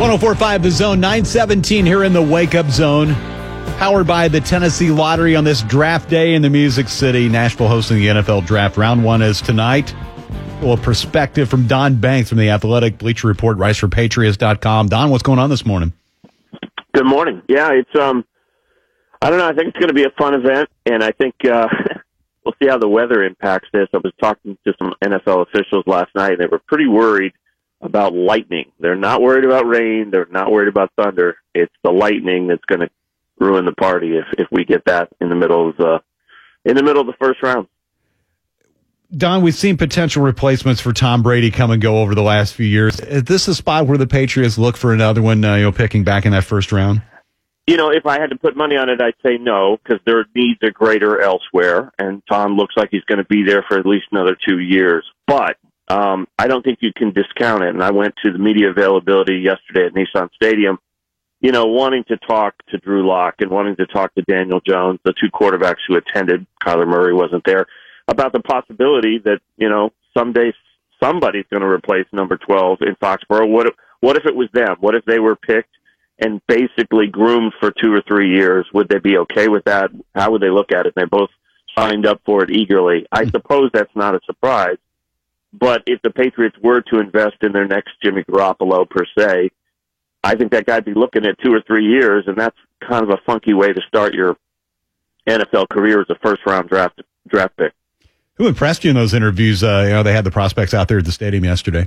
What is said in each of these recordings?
104.5 The Zone, 9:17 here in the Wake Up Zone. Powered by the Tennessee Lottery on this draft day in the Music City. Nashville hosting the NFL Draft. Round one is tonight. A little perspective from Don Banks from the Athletic, Bleacher Report, writes4patriots.com. Don, what's going on this morning? Good morning. Yeah, it's I don't know. I think it's going to be a fun event, and I think we'll see how the weather impacts this. I was talking to some NFL officials last night, and they were pretty worried about lightning. They're not worried about rain. They're not worried about thunder. It's the lightning that's going to ruin the party if we get that in the middle of the first round. Don, we've seen potential replacements for Tom Brady come and go over the last few years. Is this a spot where the Patriots look for another one, picking back in that first round? If I had to put money on it, I'd say no, because their needs are greater elsewhere, and Tom looks like he's going to be there for at least another 2 years. But I don't think you can discount it. And I went to the media availability yesterday at Nissan Stadium, wanting to talk to Drew Lock and wanting to talk to Daniel Jones, the two quarterbacks who attended. Kyler Murray wasn't there, about the possibility that, someday somebody's going to replace number 12 in Foxborough. What if it was them? What if they were picked and basically groomed for 2 or 3 years? Would they be okay with that? How would they look at it? And they both signed up for it eagerly. I suppose that's not a surprise. But if the Patriots were to invest in their next Jimmy Garoppolo, per se, I think that guy'd be looking at 2 or 3 years, and that's kind of a funky way to start your NFL career as a first-round draft pick. Who impressed you in those interviews? They had the prospects out there at the stadium yesterday.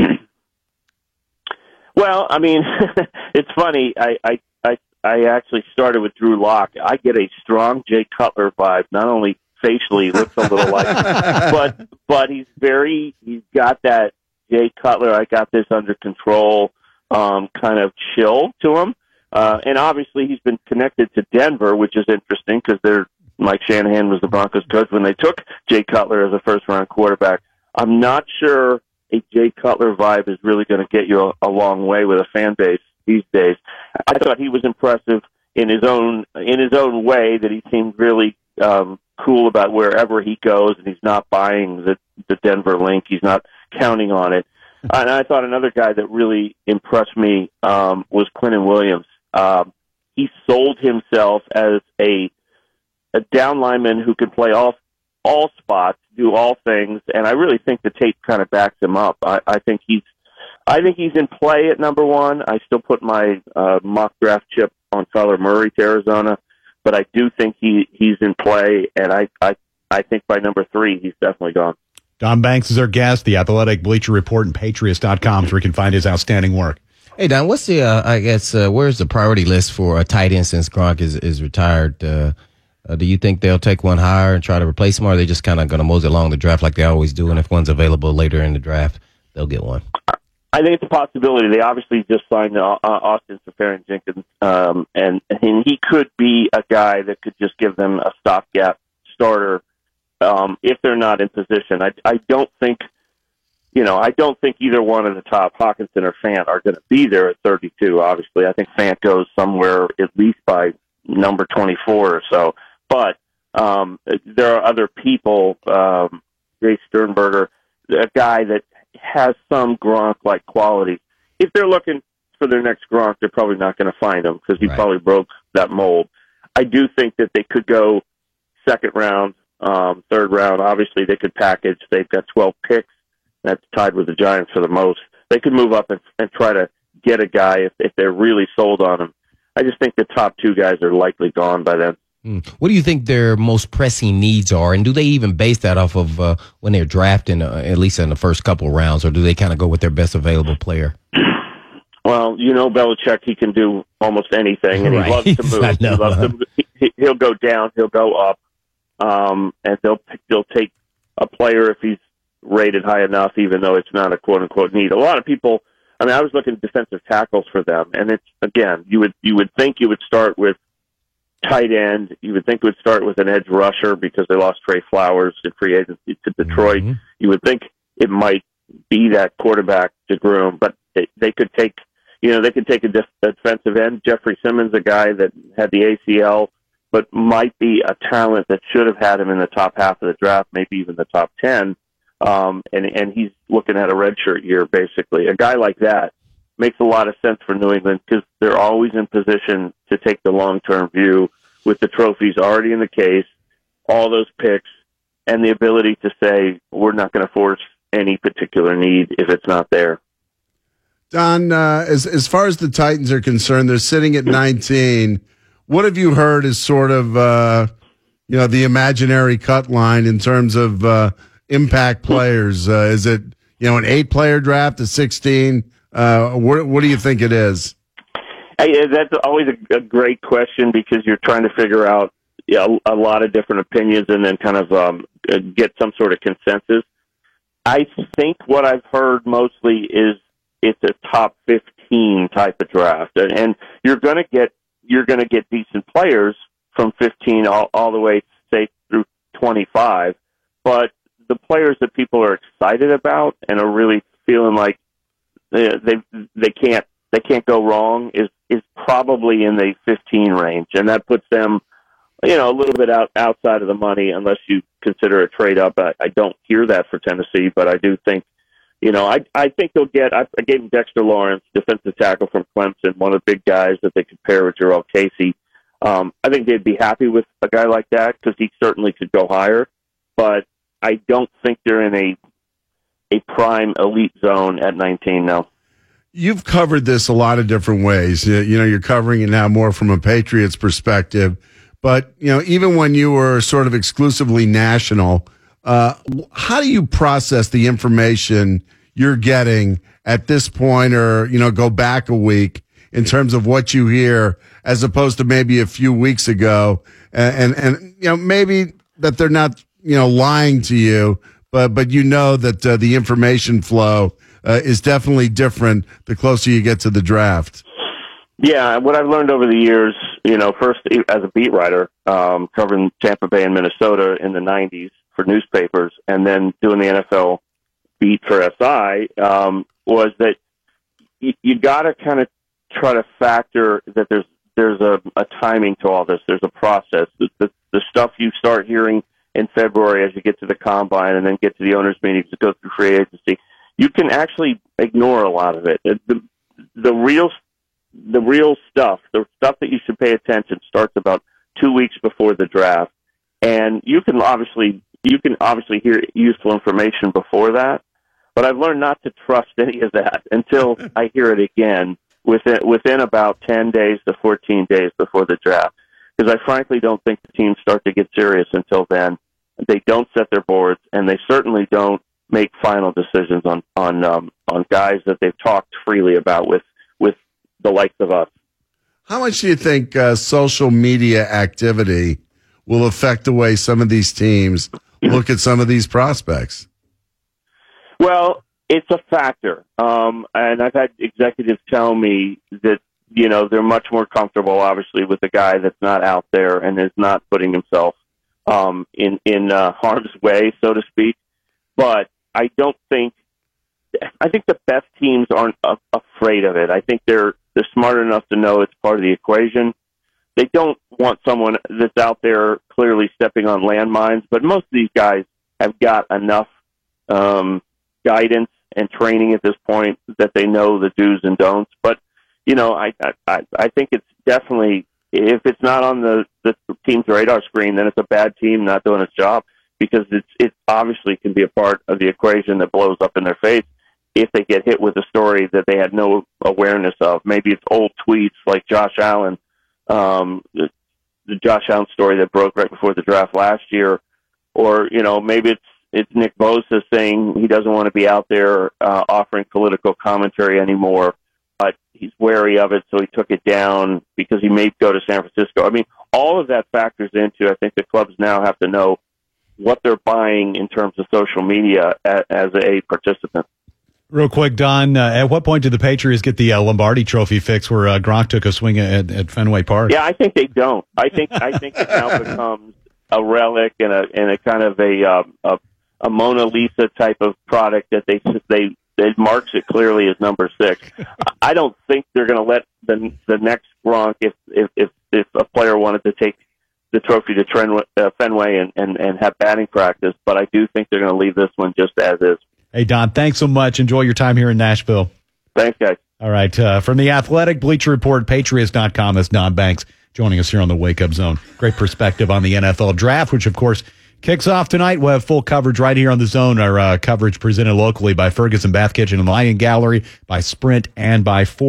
Well, I mean, it's funny. I actually started with Drew Lock. I get a strong Jay Cutler vibe. Not only facially looks a little like, but he's got that Jay Cutler, I got this under control, kind of chill to him. And obviously he's been connected to Denver, which is interesting because Mike Shanahan was the Broncos coach when they took Jay Cutler as a first-round quarterback. I'm not sure a Jay Cutler vibe is really going to get you a long way with a fan base these days. I thought he was impressive in his own way, that he seemed really cool about wherever he goes, and he's not buying the Denver link. He's not counting on it. And I thought another guy that really impressed me was Quinnen Williams. He sold himself as a down lineman who could play all spots, do all things, and I really think the tape kind of backs him up. I think he's in play at number one. I still put my mock draft chip on Kyler Murray to Arizona, but I do think he's in play, and I think by number 3 he's definitely gone. Don Banks is our guest, the Athletic, Bleacher Report, and Patriots.com, where you can find his outstanding work. Hey, Don, what's the, where's the priority list for a tight end since Gronk is retired? Do you think they'll take one higher and try to replace him, or are they just kind of going to mosey along the draft like they always do, and if one's available later in the draft, they'll get one? I think it's a possibility. They obviously just signed Austin Seferian-Jenkins, and he could be a guy that could just give them a stopgap starter if they're not in position. I don't think either one of the top, Hockenson or Fant, are going to be there at 32. Obviously, I think Fant goes somewhere at least by number 24 or so. But there are other people, Jay Sternberger, a guy that has some Gronk-like qualities. If they're looking for their next Gronk, they're probably not going to find him because he probably broke that mold. I do think that they could go second round, third round. Obviously, they could package. They've got 12 picks. That's tied with the Giants for the most. They could move up and try to get a guy if they're really sold on him. I just think the top 2 guys are likely gone by then. What do you think their most pressing needs are, and do they even base that off of when they're drafting, at least in the first couple of rounds, or do they kind of go with their best available player? Well, Belichick, he can do almost anything, and he loves to move. He'll go down, he'll go up, and they'll take a player if he's rated high enough, even though it's not a quote-unquote need. A lot of people, I was looking at defensive tackles for them, and it's, again, you would think you would start with tight end. You would think it would start with an edge rusher because they lost Trey Flowers in free agency to Detroit. Mm-hmm. You would think it might be that quarterback to groom, but they could take a defensive end. Jeffrey Simmons, a guy that had the ACL, but might be a talent that should have had him in the top half of the draft, maybe even the top 10. And he's looking at a redshirt year, basically. A guy like that makes a lot of sense for New England because they're always in position to take the long-term view with the trophies already in the case, all those picks, and the ability to say, we're not going to force any particular need if it's not there. Don, as far as the Titans are concerned, they're sitting at 19. What have you heard as sort of, the imaginary cut line in terms of impact players? Is it, an 8-player draft, a 16? What do you think it is? Hey, that's always a great question because you're trying to figure out a lot of different opinions and then kind of get some sort of consensus. I think what I've heard mostly is it's a top 15 type of draft, and you're going to get decent players from 15 all the way, say, through 25. But the players that people are excited about and are really feeling like they can't go wrong is probably in the 15 range, and that puts them a little bit outside of the money unless you consider a trade up. I don't hear that for Tennessee, but I do think, I think they'll get. I gave them Dexter Lawrence, defensive tackle from Clemson, one of the big guys that they could pair with Jarrell Casey. I think they'd be happy with a guy like that because he certainly could go higher, but I don't think they're in a prime elite zone at 19 now. You've covered this a lot of different ways. You're covering it now more from a Patriots perspective. But, even when you were sort of exclusively national, how do you process the information you're getting at this point or, go back a week in terms of what you hear as opposed to maybe a few weeks ago? And maybe that they're not, lying to you, but that the information flow is definitely different the closer you get to the draft. Yeah, what I've learned over the years, first as a beat writer, covering Tampa Bay and Minnesota in the 90s for newspapers, and then doing the NFL beat for SI, was that you got to kind of try to factor that there's a timing to all this. There's a process. The stuff you start hearing in February as you get to the combine and then get to the owners' meetings to go through free agency, you can actually ignore a lot of it. The real stuff, the stuff that you should pay attention, starts about 2 weeks before the draft, and you can obviously hear useful information before that. But I've learned not to trust any of that until I hear it again within about 10 days to 14 days before the draft, because I frankly don't think the teams start to get serious until then. They don't set their boards, and they certainly don't make final decisions on guys that they've talked freely about with the likes of us. How much do you think social media activity will affect the way some of these teams look at some of these prospects? Well, it's a factor. And I've had executives tell me that, they're much more comfortable, obviously, with a guy that's not out there and is not putting himself in harm's way, so to speak. But I think the best teams aren't afraid of it. I think they're smart enough to know it's part of the equation. They don't want someone that's out there clearly stepping on landmines, but most of these guys have got enough guidance and training at this point that they know the do's and don'ts. But, I think it's definitely, if it's not on the team's radar screen, then it's a bad team not doing its job, because it obviously can be a part of the equation that blows up in their face if they get hit with a story that they had no awareness of. Maybe it's old tweets like Josh Allen, the Josh Allen story that broke right before the draft last year, or maybe it's Nick Bosa saying he doesn't want to be out there offering political commentary anymore, but he's wary of it, so he took it down because he may go to San Francisco. I mean, all of that factors into, I think the clubs now have to know what they're buying in terms of social media as a participant. Real quick, Don, at what point did the Patriots get the Lombardi Trophy fix where Gronk took a swing at Fenway Park? Yeah, I think they don't. I think it now becomes a relic and a kind of a Mona Lisa type of product that they marks it clearly as number 6. I don't think they're going to let the next Gronk, if a player wanted to take the trophy to Fenway and have batting practice, but I do think they're going to leave this one just as is. Hey, Don, thanks so much. Enjoy your time here in Nashville. Thanks, guys. All right. From the Athletic, Bleacher Report, Patriots.com, is Don Banks joining us here on the Wake Up Zone. Great perspective on the NFL draft, which, of course, kicks off tonight. We'll have full coverage right here on the Zone. Our coverage presented locally by Ferguson Bath Kitchen and Lion Gallery, by Sprint, and by Ford.